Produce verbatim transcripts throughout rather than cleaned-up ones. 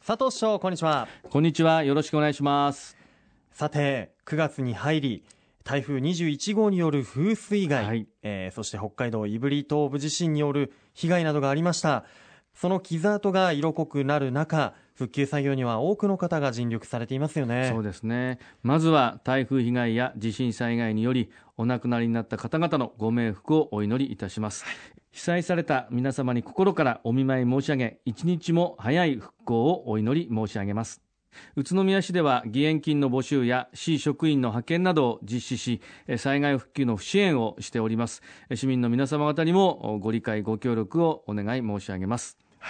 佐藤市長、こんにちは。 こんにちは。よろしくお願いします。 さて、くがつに入り、台風にじゅういちごうによる風水害、はい、えー、そして北海道胆振東部地震による被害などがありました。その傷跡が色濃くなる中、復旧作業には多くの方が尽力されていますよね。 そうですね。まずは台風被害や地震災害によりお亡くなりになった方々のご冥福をお祈りいたします。はい、被災された皆様に心からお見舞い申し上げ、一日も早い復興をお祈り申し上げます。宇都宮市では義援金の募集や市職員の派遣などを実施し、災害復旧の支援をしております。市民の皆様方にもご理解ご協力をお願い申し上げます。 はい、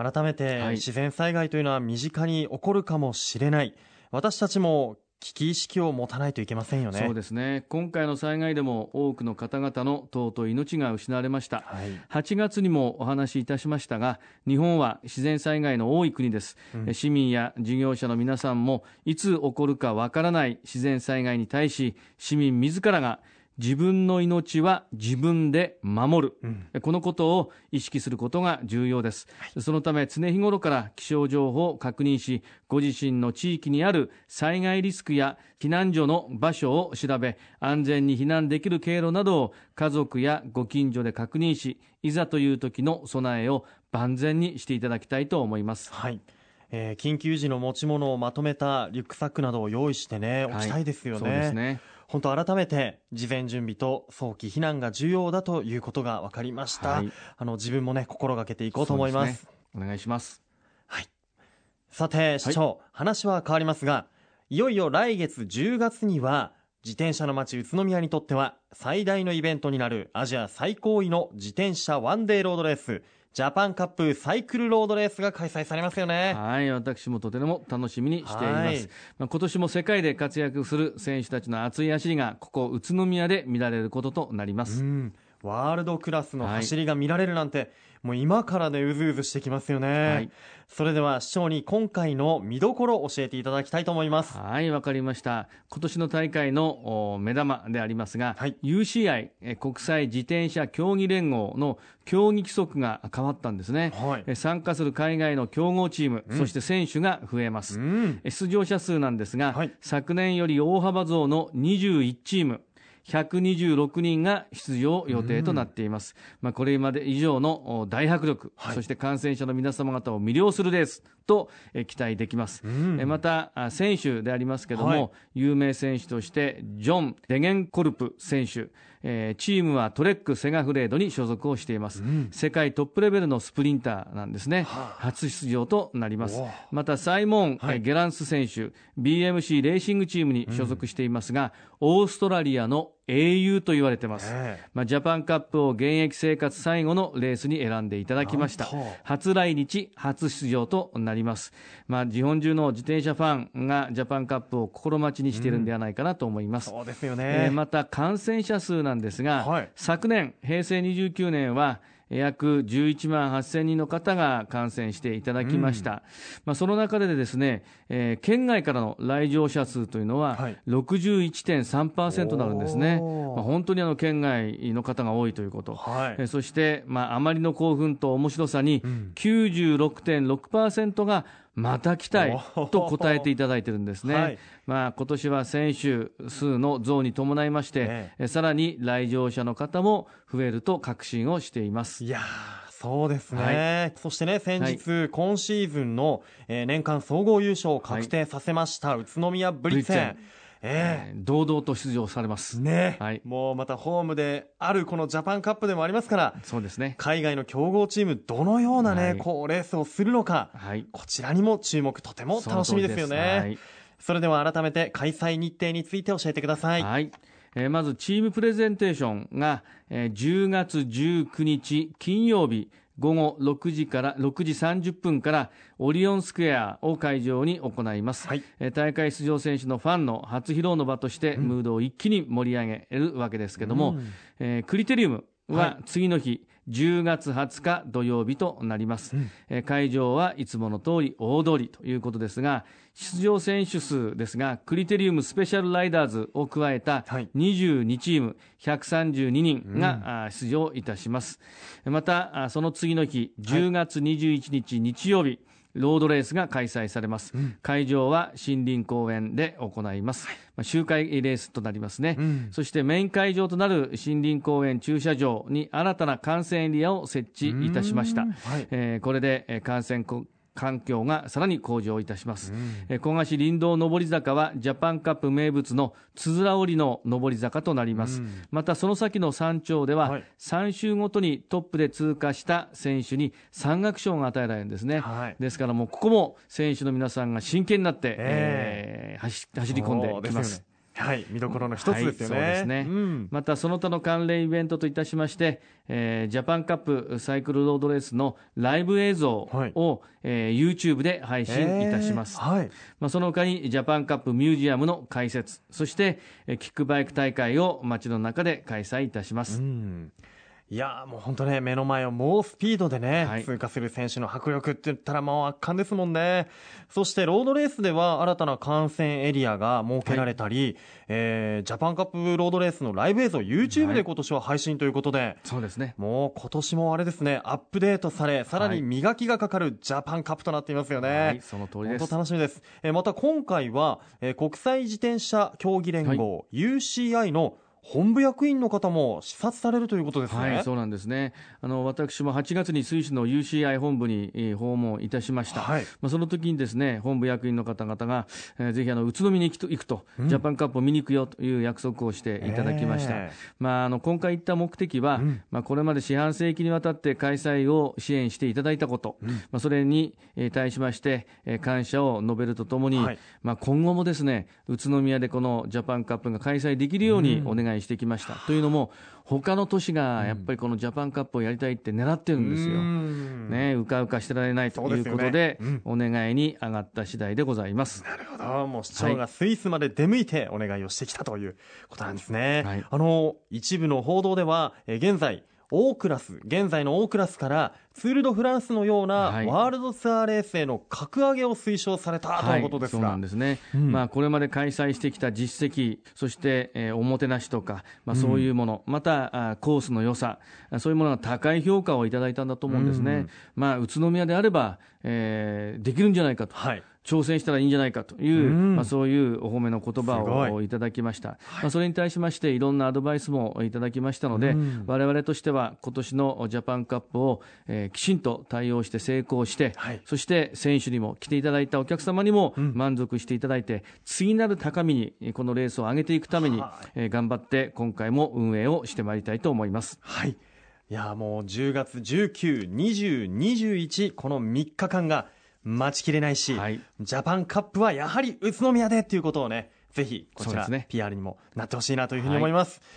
改めて、はい、自然災害というのは身近に起こるかもしれない。私たちも危機意識を持たないといけませんよね。 そうですね。今回の災害でも多くの方々の尊い命が失われました。はい、はちがつにもお話しいたしましたが、日本は自然災害の多い国です。うん、市民や事業者の皆さんもいつ起こるかわからない自然災害に対し、市民自らが自分の命は自分で守る、うん、このことを意識することが重要です。はい、そのため常日頃から気象情報を確認し、ご自身の地域にある災害リスクや避難所の場所を調べ、安全に避難できる経路などを家族やご近所で確認し、いざという時の備えを万全にしていただきたいと思います。 はい、えー、緊急時の持ち物をまとめたリュックサックなどを用意してね、おきたいですよね。 はい、そうですね。 本当改めて事前準備と早期避難が重要だということが分かりました。はい、あの自分もね心がけていこうと思います。 そうですね、お願いします。 はい、さて市長、はい、話は変わりますが、いよいよ来月じゅうがつには自転車の街宇都宮にとっては最大のイベントになるアジア最高位の自転車ワンデーロードレース、ジャパンカップサイクルロードレースが開催されますよね。 はい、私もとても楽しみにしています。まあ、今年も世界で活躍する選手たちの熱い走りがここ宇都宮で見られることとなります。 うん、ワールドクラスの走りが見られるなんて、はい、もう今からねうずうずしてきますよね。はい、それでは市長に今回の見どころを教えていただきたいと思います。 はい、わかりました。今年の大会の目玉でありますが、はい、ユーシーアイ 国際自転車競技連合の競技規則が変わったんですね。はい、参加する海外の強豪チーム、うん、そして選手が増えます。うん、出場者数なんですが、はい、昨年より大幅増のにじゅういちチーム、ひゃくにじゅうろくにんが出場予定となっています。まあ、これまで以上の大迫力、はい、そして観戦者の皆様方を魅了するレースと期待できます。また選手でありますけども、はい、有名選手としてジョン・デゲンコルプ選手、チームはトレック・セガフレードに所属をしています。うん、世界トップレベルのスプリンターなんですね。はあ、初出場となります。またサイモン・はい、ゲランス選手、ビーエムシー レーシングチームに所属していますが、うん、オーストラリアの英雄と言われています。まあ、ジャパンカップを現役生活最後のレースに選んでいただきました。初来日、初出場となります。まあ、日本中の自転車ファンがジャパンカップを心待ちにしているんではないかなと思います。 うん、そうですよね。 えー、また感染者数なんですが、はい、昨年平成にじゅうきゅうねんは約じゅういちまんはっせんにんの方が感染していただきました。うん、まあ、その中でですね、えー、県外からの来場者数というのは ろくじゅういちてんさんパーセント になるんですね。まあ、本当にあの県外の方が多いということ。はい、えー、そして、まあ、あまりの興奮と面白さに きゅうじゅうろくてんろくパーセント がまた来たいと答えていただいているんですね。はい、まあ、今年は選手数の増に伴いまして、えさらに来場者の方も増えると確信をしています。 いやー、そうですね。はい、そしてね、先日、はい、今シーズンの、えー、年間総合優勝を確定させました、はい、宇都宮ブリッツェン。 えー、堂々と出場されますね。はい、もうまたホームであるこのジャパンカップでもありますから、 そうですね、 海外の強豪チームどのようなね、はい、こうレースをするのか、はい、こちらにも注目、とても楽しみですよね。はい、それでは改めて開催日程について教えてください。 はい、えー、まずチームプレゼンテーションが、えー、じゅうがつじゅうくにち金曜日午後ろくじからろくじさんじゅっぷんからオリオンスクエアを会場に行います。はい、大会出場選手のファンの初披露の場としてムードを一気に盛り上げるわけですけども、うん、えー、クリテリウムは次の日、はい、じゅうがつはつか土曜日となります。うん、えー、会場はいつもの通り大通りということですが、出場選手数ですが、クリテリウムスペシャルライダーズを加えたにじゅうにチームひゃくさんじゅうににんが、うん、出場いたします。またその次の日じゅうがつにじゅういちにち日曜日、 ロードレースが開催されます、うん、会場は森林公園で行います、はい、まあ、周回レースとなりますね、うん、そしてメイン会場となる森林公園駐車場に新たな観戦エリアを設置いたしました、はい、えー、これで観戦環境がさらに向上いたします、うん、古河市林道上り坂はジャパンカップ名物のつづら折りの上り坂となります、うん、またその先の山頂では、はい、さん周ごとにトップで通過した選手に山岳賞が与えられるんですね、はい、ですからもうここも選手の皆さんが真剣になって、えーえー、走, 走り込んできます。 はい、見どころの一つですよね。 はい、そうですね、うん、またその他の関連イベントといたしまして、えー、ジャパンカップサイクルロードレースのライブ映像を、はい、えー、YouTube で配信いたします、えーはい、まあ、その他にジャパンカップミュージアムの開設、そして、えー、キックバイク大会を街の中で開催いたします、うん、 いやもう本当ね、目の前を猛スピードでね、はい、通過する選手の迫力って言ったらもう圧巻ですもんね。そしてロードレースでは新たな観戦エリアが設けられたり、はい、えー、ジャパンカップロードレースのライブ映像 YouTube で今年は配信ということで、はい、 そうですね、 もう今年もあれですね、アップデートされさらに磨きがかかるジャパンカップとなっていますよね、 はい、その通りです。 本当楽しみです、えー、また今回は、えー、国際自転車競技連合、はい、ユーシーアイ の本部役員の方も視察されるということですね。 はい、そうなんですね。あの私もはちがつにスイスの ユーシーアイ 本部に、えー、訪問いたしました、はい、まあ、その時にですね、本部役員の方々が、えー、ぜひあの宇都宮に行くと、行くと、うん、ジャパンカップを見に行くよという約束をしていただきました、えーまあ、あの今回行った目的は、うん、まあ、これまで四半世紀にわたって開催を支援していただいたこと、うん、まあ、それに対しまして、えー、感謝を述べるとともに、はい、まあ、今後もですね、宇都宮でこのジャパンカップが開催できるようにお願いしてきました、うん、というのも他の都市がやっぱりこのジャパンカップをやりたいって狙ってるんですよ、うんね、うかうかしてられないということ で, で、ね、うん、お願いに上がった次第でございます。 なるほど、もう市長がスイスまで出向いてお願いをしてきたということなんですね、はい、あの一部の報道では、え現在大クラス現在の大クラスからツール・ド・フランスのようなワールドツアーレースへの格上げを推奨されたということですが、 はい、そうなんですね、うん、まあ、これまで開催してきた実績、そして、えー、おもてなしとか、まあ、そういうもの、うん、またあコースの良さ、そういうものが高い評価をいただいたんだと思うんですね、うん、まあ、宇都宮であれば、えー、できるんじゃないかと、はい、挑戦したらいいんじゃないかという、うん、まあ、そういうお褒めの言葉をいただきました、はい、まあ、それに対しましていろんなアドバイスもいただきましたので、うん、我々としては今年のジャパンカップを、えー、きちんと対応して成功して、はい、そして選手にも来ていただいたお客様にも満足していただいて、うん、次なる高みにこのレースを上げていくために、はい、えー、頑張って今回も運営をしてまいりたいと思います。 はい、いやもうじゅうがつじゅうく、にじゅう、にじゅういちこのみっかかんが待ちきれないし、はい、ジャパンカップはやはり宇都宮でということをね、ぜひこちら、ね、ピーアール にもなってほしいなというふうに思います、はい、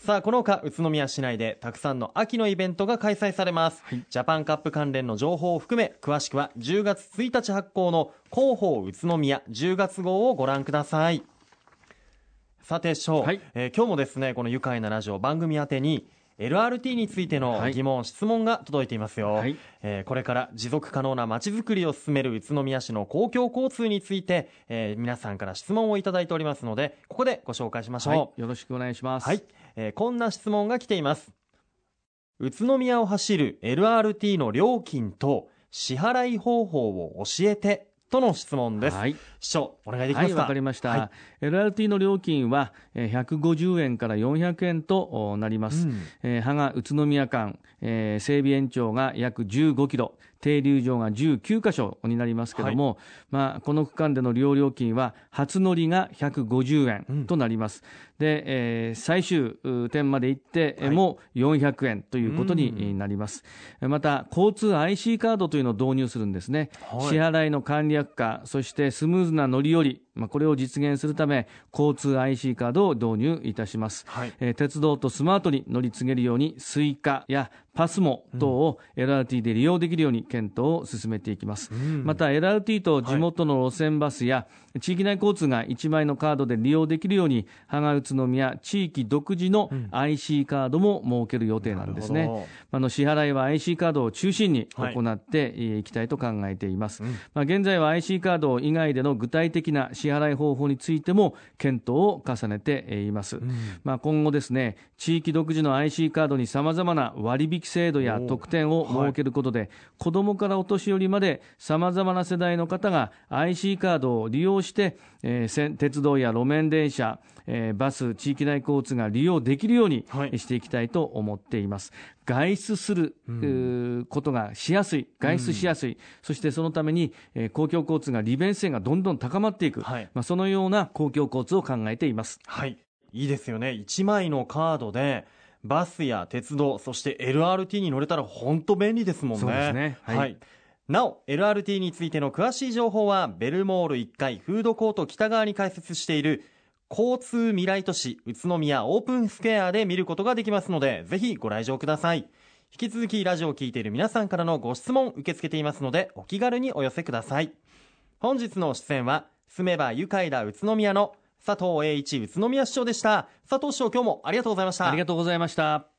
さあこのほか宇都宮市内でたくさんの秋のイベントが開催されます、はい、ジャパンカップ関連の情報を含め詳しくはじゅうがつついたち発行の広報宇都宮じゅうがつ号をご覧ください。さて翔、はい、えー、今日もですねこの愉快なラジオ番組宛てにエルアールティー についての疑問、はい、質問が届いていますよ、はい、えー、これから持続可能な街づくりを進める宇都宮市の公共交通について、えー、皆さんから質問をいただいておりますのでここでご紹介しましょう、はい、 よろしくお願いします、 はい、えー、こんな質問が来ています。宇都宮を走る エルアールティー の料金と支払い方法を教えてとの質問です、はい、市長お願いできますか。 はい、わかりました、はい、エルアールティー の料金はひゃくごじゅうえんからよんひゃくえんとなります、うん、えー、芳賀宇都宮間、えー、整備延長が約じゅうごキロ、停留場がじゅうきゅうかしょになりますけども、はい、まあ、この区間での利用料金は初乗りがひゃくごじゅうえんとなります、うん、で、えー、最終点まで行ってもよんひゃくえんということになります、はい、また交通 アイシー カードというのを導入するんですね、はい、支払いの簡略化、そしてスムーズな乗り降り、まあ、これを実現するため交通 アイシー カードを導入いたします、はい、えー、鉄道とスマートに乗り継げるようにスイカやパスモ等を エルアールティー で利用できるように検討を進めていきます、うん、また エルアールティー と地元の路線バスや地域内交通がいちまいのカードで利用できるように芳賀宇都宮地域独自の アイシー カードも設ける予定なんですね、うん、あの支払いは アイシー カードを中心に行っていきたいと考えています、はい、まあ、現在は アイシー カード以外での具体的な支払い方法についても検討を重ねています、うん、まあ、今後ですね地域独自の アイシー カードにさまざまな割引引制度や特典を設けることで、はい、子どもからお年寄りまでさまざまな世代の方が アイシー カードを利用して、えー、鉄道や路面電車、えー、バス、地域内交通が利用できるようにしていきたいと思っています。外出する、うん、ことがしやすい、外出しやすい、うん、そしてそのために、えー、公共交通が利便性がどんどん高まっていく、はい、まあ、そのような公共交通を考えています。 はい、いいですよね。いちまいのカードでバスや鉄道、そして エルアールティー に乗れたら本当便利ですもんね。 そうですね。はい。はい、 なお エルアールティー についての詳しい情報はベルモールいっかいフードコート北側に開設している交通未来都市宇都宮オープンスクエアで見ることができますので、ぜひご来場ください。引き続きラジオを聞いている皆さんからのご質問受け付けていますので、お気軽にお寄せください。本日の出演は住めば愉快だ宇都宮の佐藤栄一宇都宮市長でした。佐藤市長、今日もありがとうございました。 ありがとうございました。